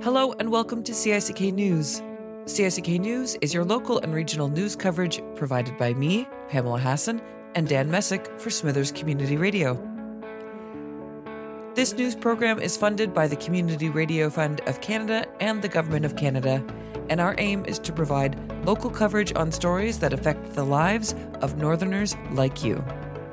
Hello and welcome to CICK News. CICK News is your local and regional news coverage provided by me, Pamela Hassan, and Dan Messick for Smithers Community Radio. This news program is funded by the Community Radio Fund of Canada and the Government of Canada, and our aim is to provide local coverage on stories that affect the lives of Northerners like you.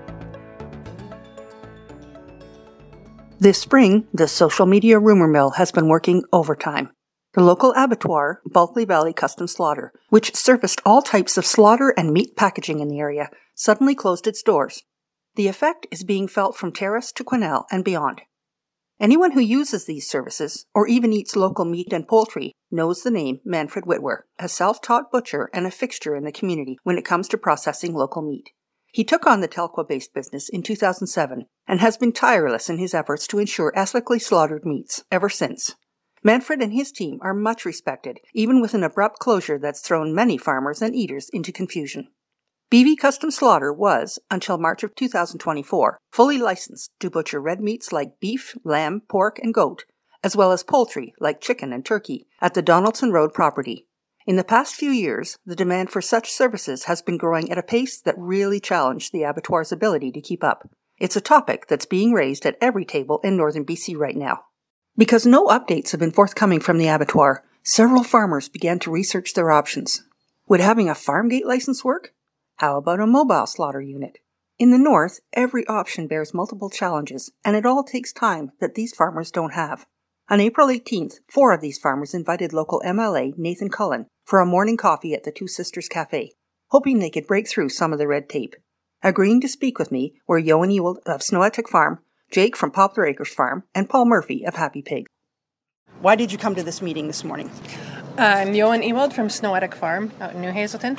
This spring, the social media rumor mill has been working overtime. The local abattoir, Bulkley Valley Custom Slaughter, which serviced all types of slaughter and meat packaging in the area, suddenly closed its doors. The effect is being felt from Terrace to Quesnel and beyond. Anyone who uses these services, or even eats local meat and poultry, knows the name Manfred Whitwer, a self-taught butcher and a fixture in the community when it comes to processing local meat. He took on the Telkwa-based business in 2007 and has been tireless in his efforts to ensure ethically slaughtered meats ever since. Manfred and his team are much respected, even with an abrupt closure that's thrown many farmers and eaters into confusion. BV Custom Slaughter was, until March of 2024, fully licensed to butcher red meats like beef, lamb, pork, and goat, as well as poultry like chicken and turkey, at the Donaldson Road property. In the past few years, the demand for such services has been growing at a pace that really challenged the abattoir's ability to keep up. It's a topic that's being raised at every table in northern BC right now. Because no updates have been forthcoming from the abattoir, several farmers began to research their options. Would having a farm gate license work? How about a mobile slaughter unit? In the north, every option bears multiple challenges, and it all takes time that these farmers don't have. On April 18th, 4 of these farmers invited local MLA Nathan Cullen for a morning coffee at the Two Sisters Cafe, hoping they could break through some of the red tape. Agreeing to speak with me were Johan Ewald of Snoetic Farm, Jake from Poplar Acres Farm, and Paul Murphy of Happy Pig. Why did you come to this meeting this morning? I'm Johan Ewald from Snoetic Farm out in New Hazelton,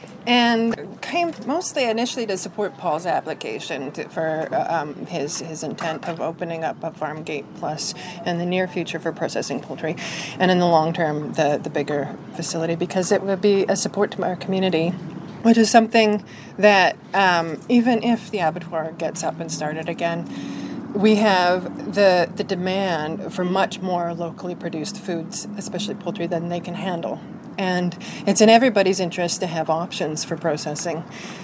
and came mostly initially to support Paul's application for his intent of opening up a farm gate plus in the near future for processing poultry, and in the long term the bigger facility, because it would be a support to our community, which is something that even if the abattoir gets up and started again, we have the demand for much more locally produced foods, especially poultry, than they can handle. And it's in everybody's interest to have options for processing.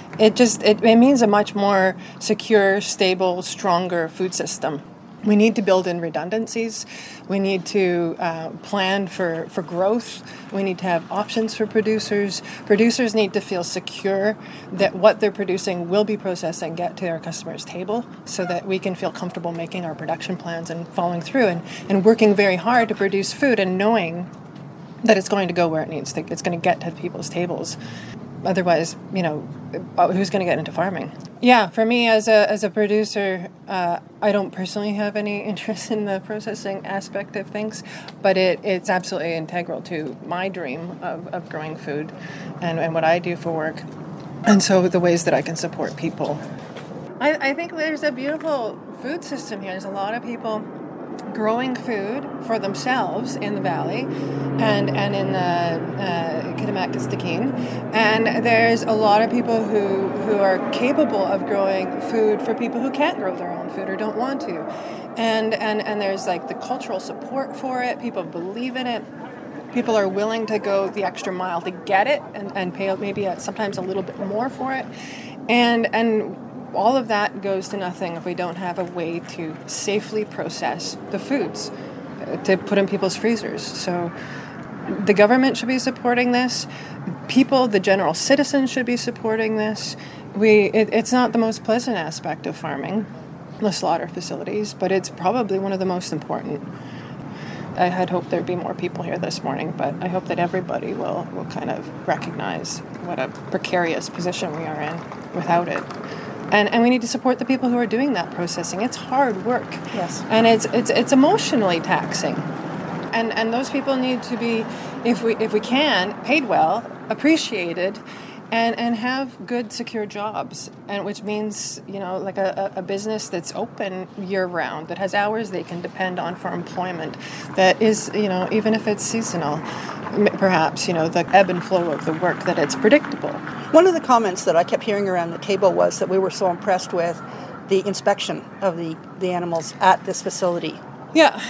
It means a much more secure, stable, stronger food system. We need to build in redundancies. We need to plan for growth. We need to have options for producers. Producers need to feel secure that what they're producing will be processed and get to our customers' table, so that we can feel comfortable making our production plans and following through and working very hard to produce food and knowing that it's going to go where it needs to. It's going to get to people's tables. Otherwise, who's going to get into farming? Yeah, for me as a producer, I don't personally have any interest in the processing aspect of things, but it's absolutely integral to my dream of growing food and what I do for work, and so the ways that I can support people. I think there's a beautiful food system here. There's a lot of people growing food for themselves in the valley and in the Kitimat-Kistikin. And there's a lot of people who are capable of growing food for people who can't grow their own food or don't want to. And there's like the cultural support for it. People believe in it. People are willing to go the extra mile to get it and pay maybe sometimes a little bit more for it. And all of that goes to nothing if we don't have a way to safely process the foods to put in people's freezers. So the government should be supporting this. People, the general citizens, should be supporting this. It's not the most pleasant aspect of farming, the slaughter facilities, but it's probably one of the most important. I had hoped there'd be more people here this morning, but I hope that everybody will kind of recognize what a precarious position we are in without it. And we need to support the people who are doing that processing. It's hard work. Yes. And it's emotionally taxing. And those people need to be, if we can, paid well, appreciated, and have good, secure jobs. And which means, like a business that's open year-round, that has hours they can depend on for employment, that is, even if it's seasonal, perhaps, the ebb and flow of the work, that it's predictable. One of the comments that I kept hearing around the table was that we were so impressed with the inspection of the animals at this facility. Yeah.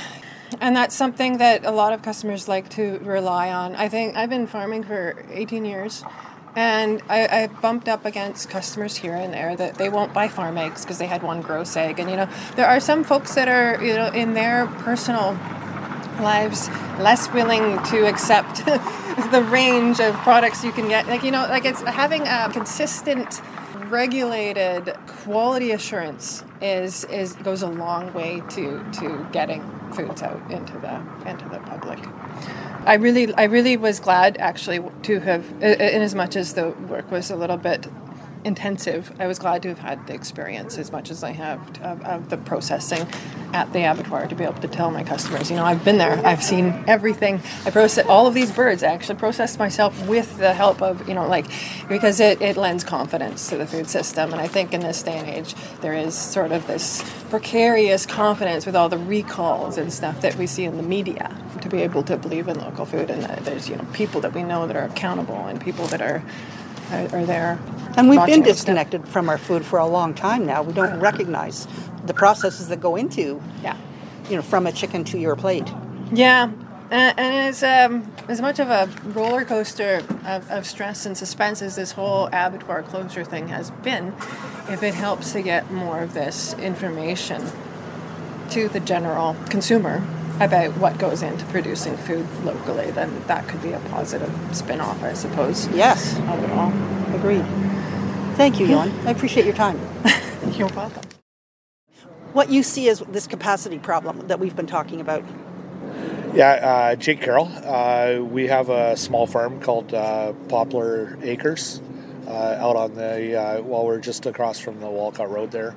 And that's something that a lot of customers like to rely on. I think I've been farming for 18 years, and I bumped up against customers here and there that they won't buy farm eggs because they had one gross egg. And, there are some folks that are, in their personal lives less willing to accept the range of products you can get. It's having a consistent, regulated quality assurance goes a long way to getting foods out into the public. I really was glad actually to have, in as much as the work was a little bit intensive, I was glad to have had the experience as much as I have of the processing at the abattoir to be able to tell my customers, I've been there, I've seen everything. I process all of these birds. I actually processed myself with the help of, because it lends confidence to the food system. And I think in this day and age, there is sort of this precarious confidence with all the recalls and stuff that we see in the media to be able to believe in local food. And there's, people that we know that are accountable and people that are there. And we've been disconnected from our food for a long time now. We don't recognize the processes that go into, from a chicken to your plate. Yeah, and it's as much of a roller coaster of stress and suspense as this whole abattoir closure thing has been. If it helps to get more of this information to the general consumer about what goes into producing food locally, then that could be a positive spin-off, I suppose. Yes. Of it all. Agreed. Thank you, Johan. I appreciate your time. You're welcome. What you see as this capacity problem that we've been talking about? Yeah, Jake Carroll. We have a small farm called Poplar Acres out on the, we're just across from the Walcott Road there.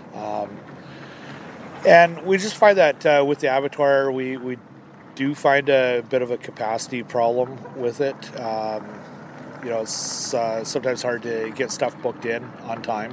And we just find that with the abattoir, we do find a bit of a capacity problem with it. It's sometimes hard to get stuff booked in on time.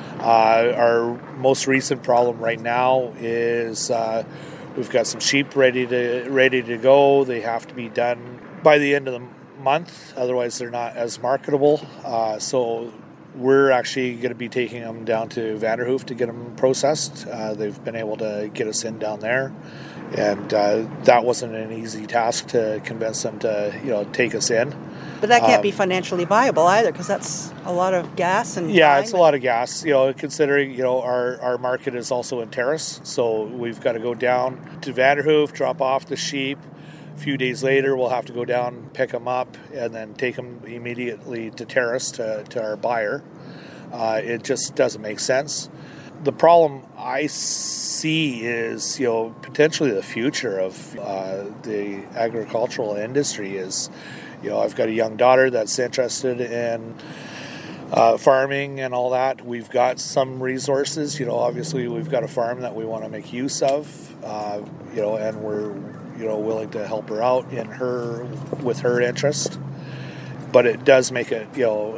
Our most recent problem right now is we've got some sheep ready to go. They have to be done by the end of the month, otherwise they're not as marketable. So we're actually going to be taking them down to Vanderhoof to get them processed. They've been able to get us in down there, and that wasn't an easy task to convince them to take us in. But that can't be financially viable either, because that's a lot of gas and time. It's a lot of gas. Considering our market is also in Terrace, so we've got to go down to Vanderhoof, drop off the sheep. A few days later, we'll have to go down, pick them up, and then take them immediately to Terrace to our buyer. It just doesn't make sense. The problem I see is, potentially the future of the agricultural industry is, I've got a young daughter that's interested in farming and all that. We've got some resources. Obviously we've got a farm that we want to make use of, and we're willing to help her out with her interest. But it does make it,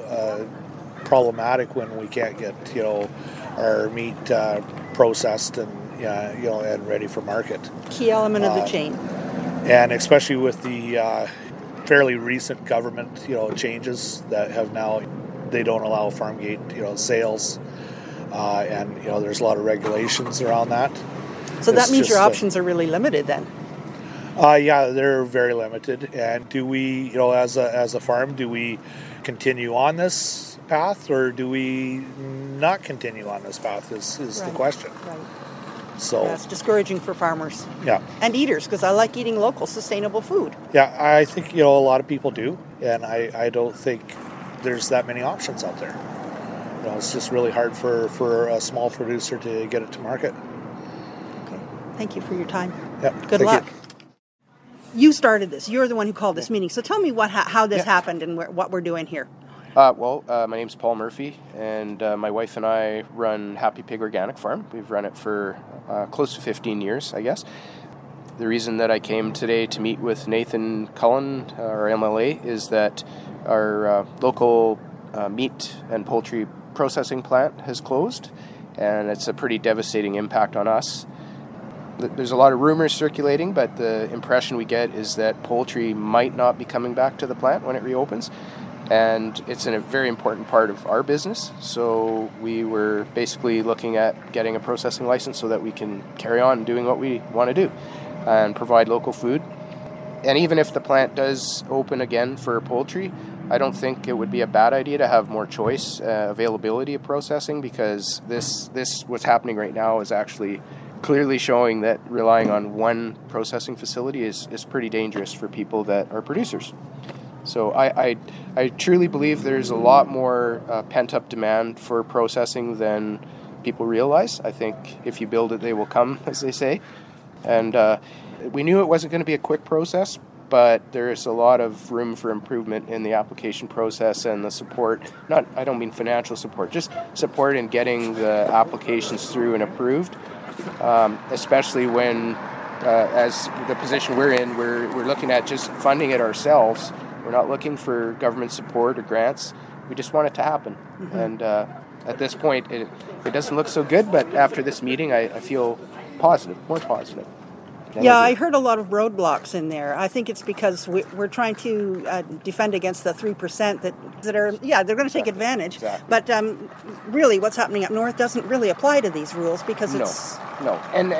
problematic when we can't get, our meat processed and, and ready for market. Key element of the chain. And especially with the fairly recent government, changes that have now, they don't allow farm gate, sales, and there's a lot of regulations around that. So that means your options are really limited then. They're very limited. And do we, as a farm, do we continue on this path, or do we not continue on this path? Is right. The question. Right. So it's discouraging for farmers. Yeah. And eaters, because I like eating local, sustainable food. Yeah, I think a lot of people do, and I don't think there's that many options out there. It's just really hard for a small producer to get it to market. Okay. Thank you for your time. Yeah. Good luck. You started this. You're the one who called this meeting. So tell me how this happened and what we're doing here. My name's Paul Murphy, and my wife and I run Happy Pig Organic Farm. We've run it for close to 15 years, I guess. The reason that I came today to meet with Nathan Cullen, our MLA, is that our local meat and poultry processing plant has closed, and it's a pretty devastating impact on us. There's a lot of rumors circulating, but the impression we get is that poultry might not be coming back to the plant when it reopens. And it's a very important part of our business, so we were basically looking at getting a processing license so that we can carry on doing what we want to do. and provide local food. And even if the plant does open again for poultry, I don't think it would be a bad idea to have more choice, availability of processing, because this what's happening right now is actually clearly showing that relying on one processing facility is pretty dangerous for people that are producers. So I truly believe there's a lot more pent-up demand for processing than people realize. I think if you build it, they will come, as they say. And we knew it wasn't going to be a quick process, but there's a lot of room for improvement in the application process and the support. I don't mean financial support, just support in getting the applications through and approved, especially when, as the position we're in, we're looking at just funding it ourselves. We're not looking for government support or grants. We just want it to happen. Mm-hmm. And at this point, it doesn't look so good, but after this meeting, I feel positive, more positive. Yeah, I heard a lot of roadblocks in there. I think it's because we're trying to defend against the 3% that are, they're going to take advantage. Exactly. But really, what's happening up north doesn't really apply to these rules because it's... No. And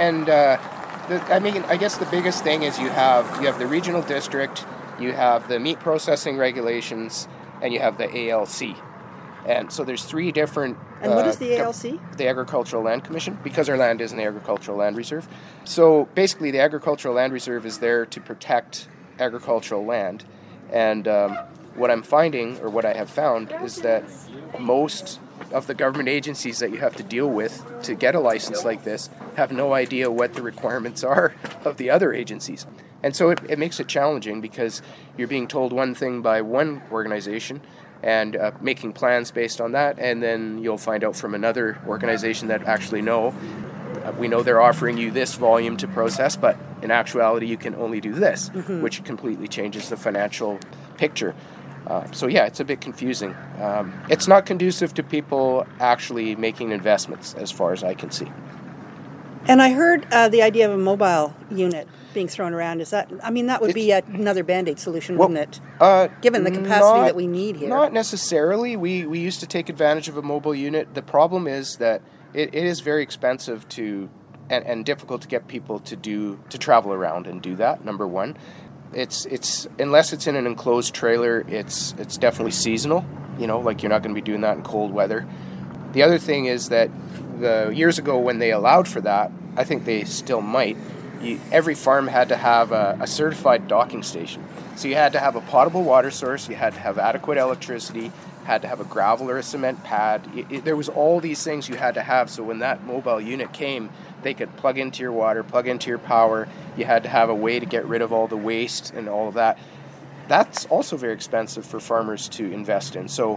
I guess the biggest thing is you have the regional district, you have the meat processing regulations, and you have the ALC. And so there's three different... And what is the ALC? The Agricultural Land Commission, because our land is an agricultural land reserve. So basically the Agricultural Land Reserve is there to protect agricultural land. And what I'm finding, or what I have found, is that most of the government agencies that you have to deal with to get a license like this have no idea what the requirements are of the other agencies. And so it makes it challenging because you're being told one thing by one organization and making plans based on that, and then you'll find out from another organization that actually we know they're offering you this volume to process, but in actuality you can only do this, which completely changes the financial picture. So it's a bit confusing. It's not conducive to people actually making investments, as far as I can see. And I heard the idea of a mobile unit being thrown around. That would be another Band-Aid solution, wouldn't it? Given the capacity that we need here. Not necessarily. We used to take advantage of a mobile unit. The problem is that it is very expensive and difficult to get people to travel around and do that, number one. It's unless it's in an enclosed trailer, it's definitely seasonal. Like you're not going to be doing that in cold weather. The other thing is that years ago when they allowed for that, I think they still might, every farm had to have a certified docking station. So you had to have a potable water source, you had to have adequate electricity, had to have a gravel or a cement pad. There was all these things you had to have, so when that mobile unit came, they could plug into your water, plug into your power. You had to have a way to get rid of all the waste and all of that. That's also very expensive for farmers to invest in. So,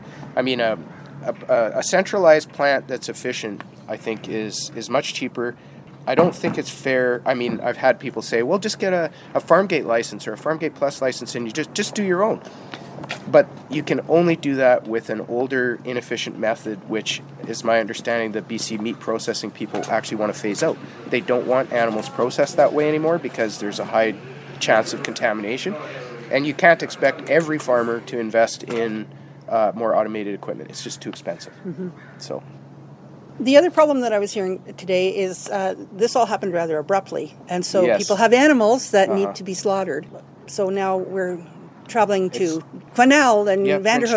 a centralized plant that's efficient, I think, is much cheaper. I don't think it's fair. I've had people say, well, just get a Farmgate license or a Farmgate Plus license and you just do your own. But you can only do that with an older, inefficient method, which is my understanding that BC meat processing people actually want to phase out. They don't want animals processed that way anymore because there's a high chance of contamination. And you can't expect every farmer to invest in more automated equipment. It's just too expensive. Mm-hmm. So, the other problem that I was hearing today is this all happened rather abruptly, and so people have animals that need to be slaughtered. So now we're traveling to Quesnel and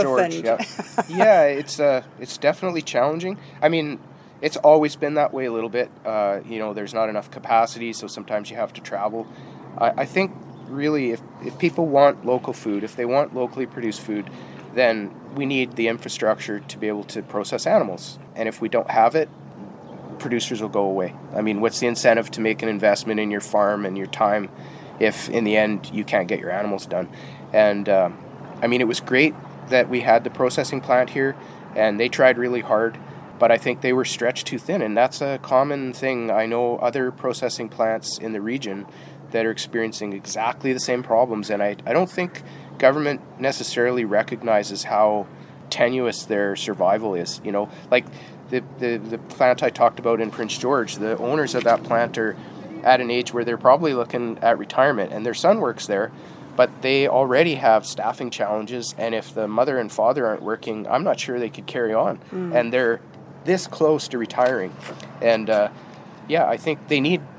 Vanderhoof. It's definitely challenging. It's always been that way a little bit. There's not enough capacity, so sometimes you have to travel. I think really if people want local food, if they want locally produced food, then we need the infrastructure to be able to process animals. And if we don't have it, producers will go away. What's the incentive to make an investment in your farm and your time if in the end you can't get your animals done? And it was great that we had the processing plant here, and they tried really hard, but I think they were stretched too thin, and that's a common thing. I know other processing plants in the region that are experiencing exactly the same problems, and I don't think government necessarily recognizes how tenuous their survival is. Like the plant I talked about in Prince George, the owners of that plant are at an age where they're probably looking at retirement, and their son works there, but they already have staffing challenges, and if the mother and father aren't working, I'm not sure they could carry on. And they're this close to retiring. And yeah, I think they need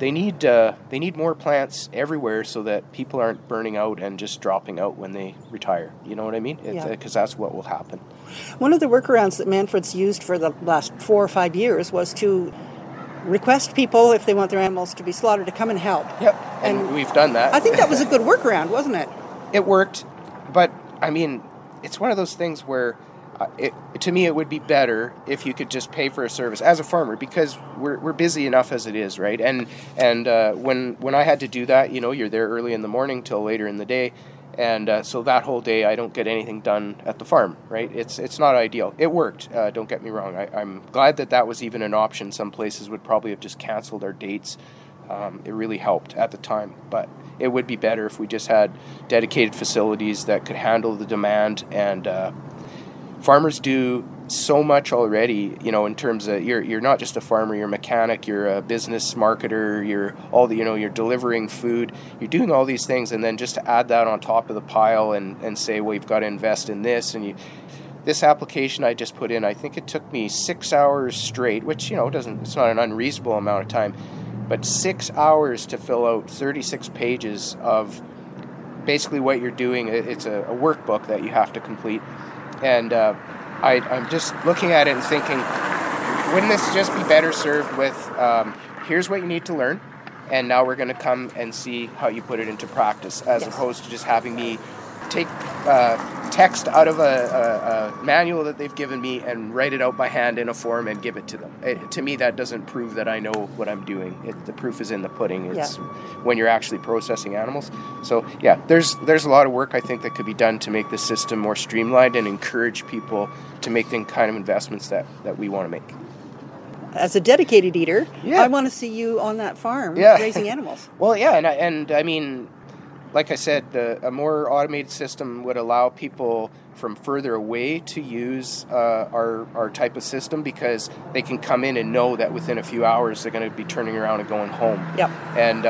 more plants everywhere so that people aren't burning out and just dropping out when they retire. You know what I mean? Because that's what will happen. One of the workarounds that Manfred's used for the last 4 or 5 years was to request people, if they want their animals to be slaughtered, to come and help. Yep, and we've done that. I think that was a good workaround, wasn't it? It worked, but I mean, it's one of those things where to me, it would be better if you could just pay for a service as a farmer, because we're busy enough as it is, right? And when I had to do that, you're there early in the morning till later in the day, and so that whole day I don't get anything done at the farm, right? It's not ideal. It worked. Don't get me wrong. I'm glad that was even an option. Some places would probably have just canceled our dates. It really helped at the time, but it would be better if we just had dedicated facilities that could handle the demand. And farmers do so much already, in terms of you're not just a farmer, you're a mechanic, you're a business marketer, you're delivering food, you're doing all these things, and then just to add that on top of the pile and say, well, you've got to invest in this, and this application I just put in, I think it took me 6 hours straight, which it's not an unreasonable amount of time, but 6 hours to fill out 36 pages of basically what you're doing. It's a workbook that you have to complete. And I'm just looking at it and thinking, wouldn't this just be better served with, here's what you need to learn, and now we're going to come and see how you put it into practice, as opposed to just having me take text out of a manual that they've given me and write it out by hand in a form and give it to them. To me, that doesn't prove that I know what I'm doing. The proof is in the pudding. It's when you're actually processing animals. So yeah, there's a lot of work I think that could be done to make the system more streamlined and encourage people to make the kind of investments that we want to make. As a dedicated eater, I want to see you on that farm raising animals. Well, yeah, and I mean, like I said, a more automated system would allow people from further away to use our type of system, because they can come in and know that within a few hours they're going to be turning around and going home. Yep. And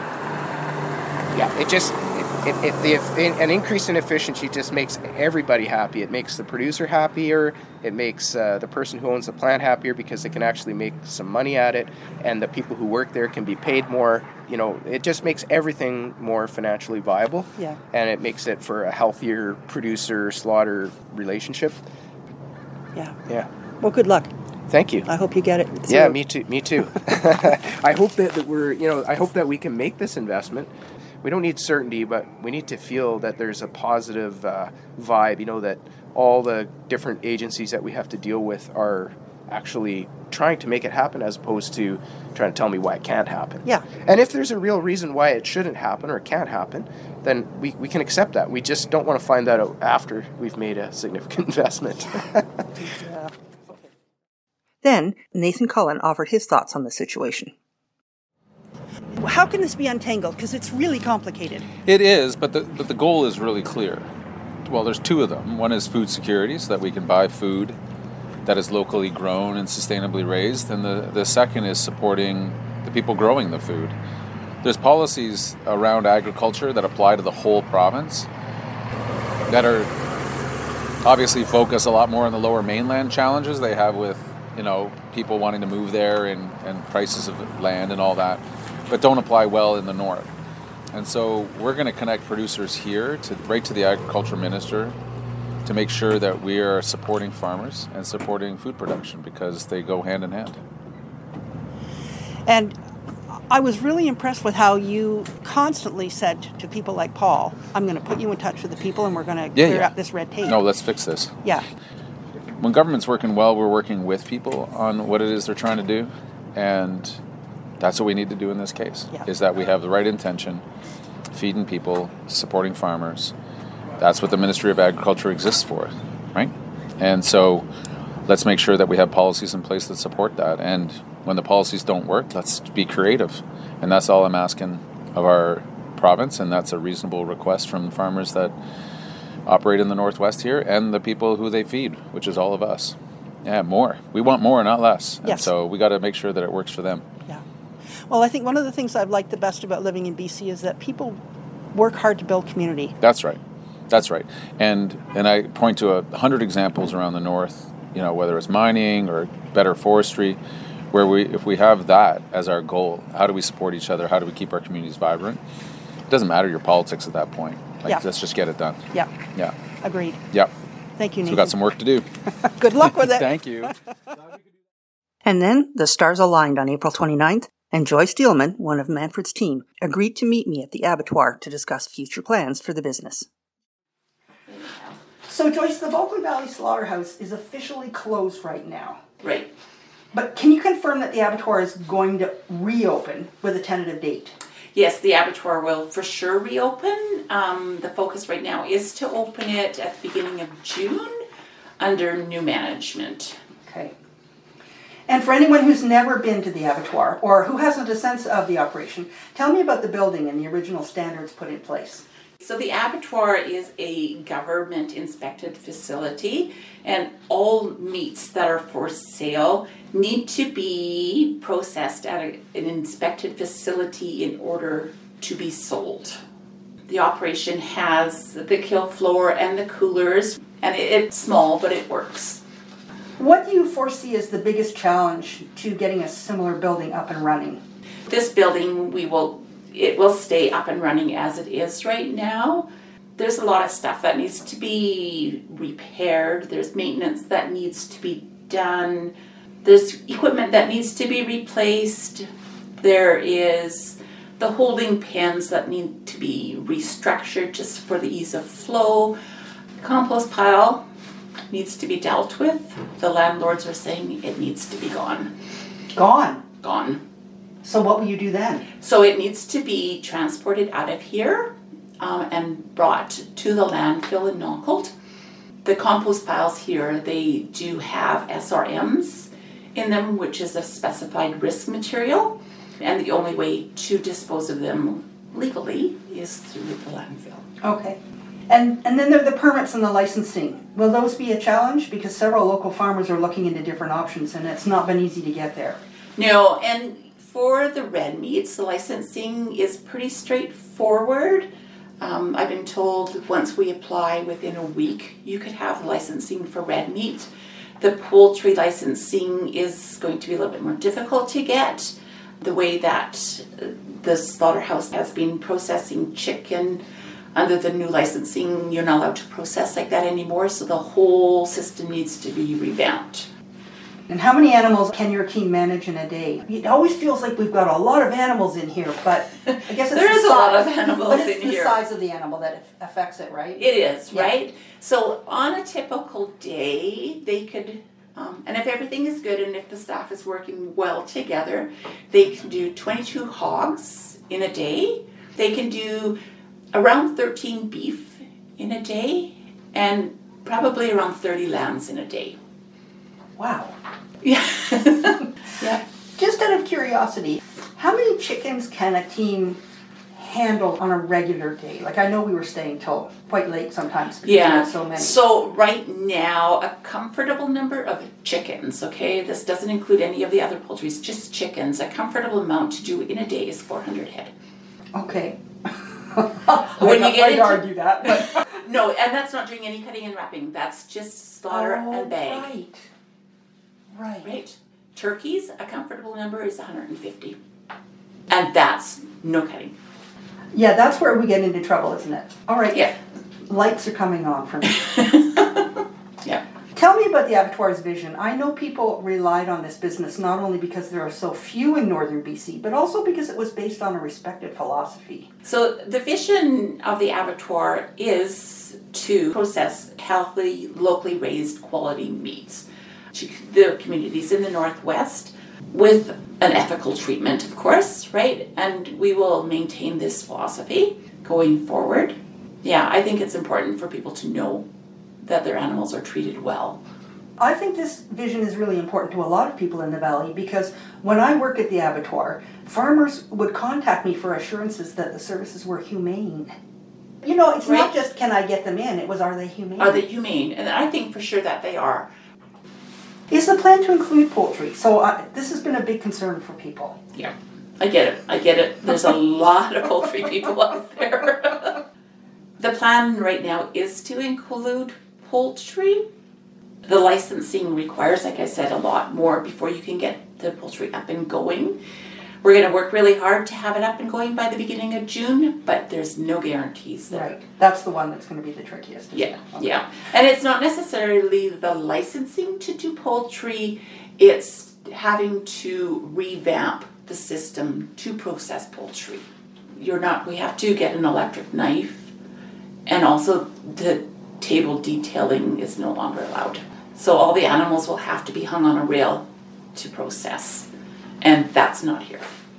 an increase in efficiency just makes everybody happy. It makes the producer happier. It makes the person who owns the plant happier, because they can actually make some money at it, and the people who work there can be paid more. It just makes everything more financially viable. Yeah. And it makes it for a healthier producer-slaughter relationship. Yeah. Yeah. Well, good luck. Thank you. I hope you get it. Yeah, me too. I hope that I hope that we can make this investment. We don't need certainty, but we need to feel that there's a positive vibe, that all the different agencies that we have to deal with are actually trying to make it happen, as opposed to trying to tell me why it can't happen. Yeah. And if there's a real reason why it shouldn't happen or it can't happen, then we can accept that. We just don't want to find that out after we've made a significant investment. Yeah. Then Nathan Cullen offered his thoughts on the situation. How can this be untangled? Because it's really complicated. It is, but the goal is really clear. Well, there's two of them. One is food security, so that we can buy food that is locally grown and sustainably raised, and the second is supporting the people growing the food. There's policies around agriculture that apply to the whole province that are obviously focus a lot more on the lower mainland challenges they have with, people wanting to move there and prices of land and all that, but don't apply well in the north. And so we're going to connect producers here right to the agriculture minister to make sure that we are supporting farmers and supporting food production, because they go hand in hand. And I was really impressed with how you constantly said to people like Paul, I'm going to put you in touch with the people and we're going to clear up this red tape. No, let's fix this. Yeah. When government's working well, we're working with people on what it is they're trying to do. And that's what we need to do in this case, is that we have the right intention, feeding people, supporting farmers. That's what the Ministry of Agriculture exists for, right? And so let's make sure that we have policies in place that support that. And when the policies don't work, let's be creative. And that's all I'm asking of our province, and that's a reasonable request from farmers that operate in the Northwest here and the people who they feed, which is all of us. Yeah, more. We want more, not less. Yes. And so we got to make sure that it works for them. Yeah. Well, I think one of the things I've liked the best about living in BC is that people work hard to build community. That's right. That's right. And I point to 100 examples around the north, whether it's mining or better forestry, if we have that as our goal, how do we support each other? How do we keep our communities vibrant? It doesn't matter your politics at that point. Let's just get it done. Yeah. Yeah. Agreed. Yeah. Thank you, So Nathan. we've got some work to do. Good luck with it. Thank you. And then the stars aligned on April 29th, and Joy Steelman, one of Manfred's team, agreed to meet me at the abattoir to discuss future plans for the business. So, Joyce, the Bulkley Valley Slaughterhouse is officially closed right now. Right. But can you confirm that the abattoir is going to reopen with a tentative date? Yes, the abattoir will for sure reopen. The focus right now is to open it at the beginning of June under new management. Okay. And for anyone who's never been to the abattoir or who hasn't a sense of the operation, tell me about the building and the original standards put in place. So the abattoir is a government inspected facility, and all meats that are for sale need to be processed at an inspected facility in order to be sold. The operation has the kill floor and the coolers, and it's small, but it works. What do you foresee as the biggest challenge to getting a similar building up and running? This building, it will stay up and running as it is right now. There's a lot of stuff that needs to be repaired. There's maintenance that needs to be done. There's equipment that needs to be replaced. There is the holding pens that need to be restructured just for the ease of flow. The compost pile needs to be dealt with. The landlords are saying it needs to be gone. Gone. So what will you do then? So it needs to be transported out of here and brought to the landfill in Naughold. The compost piles here, they do have SRMs in them, which is a specified risk material. And the only way to dispose of them legally is through the landfill. Okay. And then there are the permits and the licensing. Will those be a challenge? Because several local farmers are looking into different options and it's not been easy to get there. No, and for the red meats, the licensing is pretty straightforward. I've been told once we apply within a week, you could have licensing for red meat. The poultry licensing is going to be a little bit more difficult to get. The way that the slaughterhouse has been processing chicken under the new licensing, you're not allowed to process like that anymore, so the whole system needs to be revamped. And how many animals can your team manage in a day? It always feels like we've got a lot of animals in here, but I guess it's there is a lot of animals in here. But it's the size of the animal that affects it, right? It is, yeah. Right? So on a typical day, they could, and if everything is good and if the staff is working well together, they can do 22 hogs in a day. They can do around 13 beef in a day and probably around 30 lambs in a day. Wow. Yeah. Yeah. Just out of curiosity, how many chickens can a team handle on a regular day? Like, I know we were staying till quite late sometimes because we had so many. So right now, a comfortable number of chickens, okay, this doesn't include any of the other poultry, it's just chickens. A comfortable amount to do in a day is 400 head. Okay. When you get into, argue that, but no, and that's not doing any cutting and wrapping. That's just slaughter and bag. Right. Turkeys, a comfortable number is 150. And that's no cutting. Yeah, that's where we get into trouble, isn't it? All right. Yeah. Lights are coming on for me. Yeah. Tell me about the abattoir's vision. I know people relied on this business not only because there are so few in northern BC, but also because it was based on a respected philosophy. So the vision of the abattoir is to process healthy, locally raised quality meats to the communities in the Northwest with an ethical treatment, of course, right? And we will maintain this philosophy going forward. Yeah, I think it's important for people to know that their animals are treated well. I think this vision is really important to a lot of people in the valley because when I worked at the abattoir, farmers would contact me for assurances that the services were humane. You know, it's not just can I get them in, it was are they humane? Are they humane? And I think for sure that they are. Is the plan to include poultry? So this has been a big concern for people. Yeah, I get it. There's a lot of poultry people out there. The plan right now is to include poultry. The licensing requires, like I said, a lot more before you can get the poultry up and going. We're going to work really hard to have it up and going by the beginning of June, but there's no guarantees there. Right. That's the one that's going to be the trickiest. Yeah, Okay. yeah. And it's not necessarily the licensing to do poultry, it's having to revamp the system to process poultry. We have to get an electric knife, and also the table detailing is no longer allowed. So all the animals will have to be hung on a rail to process, and that's not here.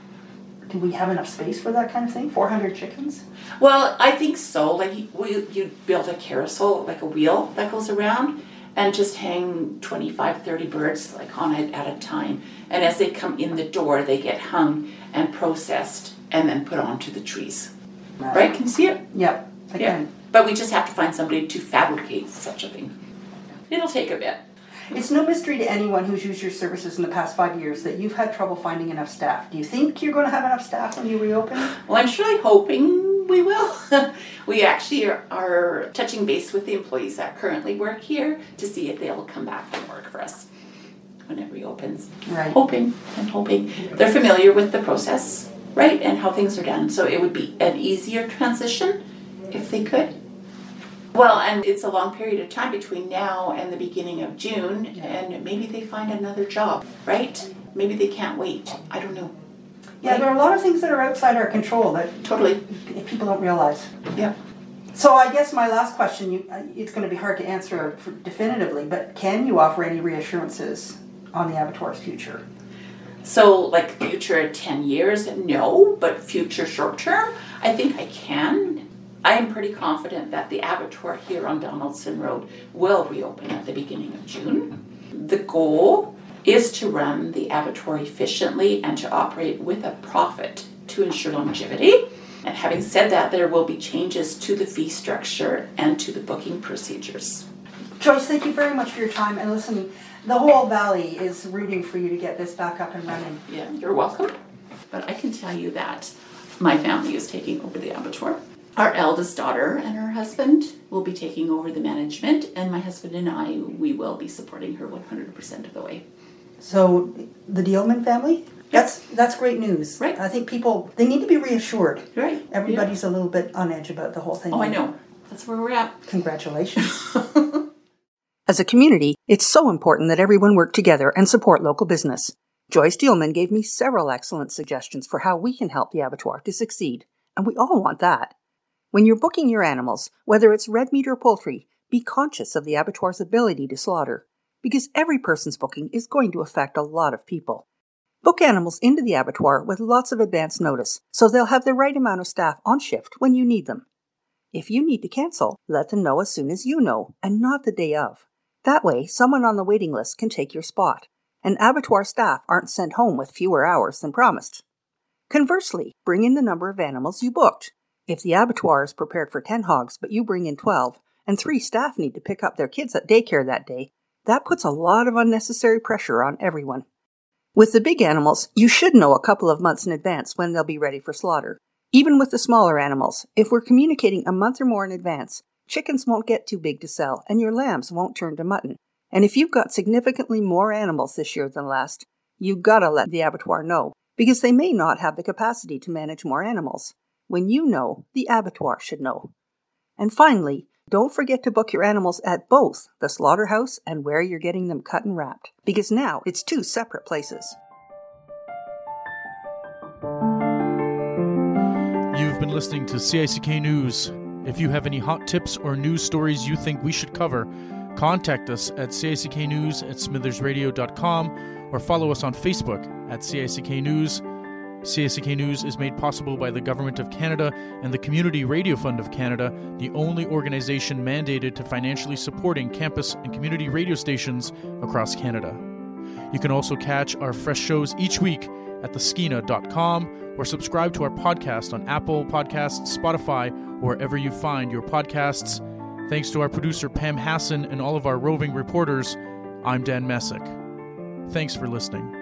Do we have enough space for that kind of thing? 400 chickens? Well, I think so. Like you build a carousel, like a wheel that goes around, and just hang 25, 30 birds like on it at a time. And as they come in the door, they get hung and processed and then put onto the trees. Right? Can you see it? Yep. I Yeah. can. But we just have to find somebody to fabricate such a thing. It'll take a bit. It's no mystery to anyone who's used your services in the past 5 years that you've had trouble finding enough staff. Do you think you're going to have enough staff when you reopen? Well, I'm surely hoping we will. We actually are touching base with the employees that currently work here to see if they'll come back and work for us when it reopens. Right. Hoping and hoping. They're familiar with the process, right, and how things are done. So it would be an easier transition if they could. Well, and it's a long period of time between now and the beginning of June, and maybe they find another job, right? Maybe they can't wait. I don't know. Yeah, there are a lot of things that are outside our control that Totally. people don't realize. Yeah. So I guess my last question, it's going to be hard to answer definitively, but can you offer any reassurances on the abattoir's future? So, like future 10 years, no, but future short term, I think I can. I am pretty confident that the abattoir here on Donaldson Road will reopen at the beginning of June. The goal is to run the abattoir efficiently and to operate with a profit to ensure longevity. And having said that, there will be changes to the fee structure and to the booking procedures. Joyce, thank you very much for your time. And listen, the whole valley is rooting for you to get this back up and running. Yeah, you're welcome. But I can tell you that my family is taking over the abattoir. Our eldest daughter and her husband will be taking over the management, and my husband and I, we will be supporting her 100% of the way. So the Dealman family? That's great news. Right. I think people, they need to be reassured. Right. Everybody's a little bit on edge about the whole thing. Oh, I know. That's where we're at. Congratulations. As a community, it's so important that everyone work together and support local business. Joyce Dealman gave me several excellent suggestions for how we can help the abattoir to succeed, and we all want that. When you're booking your animals, whether it's red meat or poultry, be conscious of the abattoir's ability to slaughter, because every person's booking is going to affect a lot of people. Book animals into the abattoir with lots of advance notice, so they'll have the right amount of staff on shift when you need them. If you need to cancel, let them know as soon as you know, and not the day of. That way, someone on the waiting list can take your spot, and abattoir staff aren't sent home with fewer hours than promised. Conversely, bring in the number of animals you booked. If the abattoir is prepared for 10 hogs but you bring in 12, and 3 staff need to pick up their kids at daycare that day, that puts a lot of unnecessary pressure on everyone. With the big animals, you should know a couple of months in advance when they'll be ready for slaughter. Even with the smaller animals, if we're communicating a month or more in advance, chickens won't get too big to sell and your lambs won't turn to mutton. And if you've got significantly more animals this year than last, you've got to let the abattoir know, because they may not have the capacity to manage more animals. When you know, the abattoir should know. And finally, don't forget to book your animals at both the slaughterhouse and where you're getting them cut and wrapped, because now it's 2 separate places. You've been listening to CICK News. If you have any hot tips or news stories you think we should cover, contact us at cicknews@smithersradio.com or follow us on Facebook at CICK News. CICK News is made possible by the Government of Canada and the Community Radio Fund of Canada, the only organization mandated to financially supporting campus and community radio stations across Canada. You can also catch our fresh shows each week at theskeena.com or subscribe to our podcast on Apple Podcasts, Spotify, or wherever you find your podcasts. Thanks to our producer Pam Hassan and all of our roving reporters, I'm Dan Messick. Thanks for listening.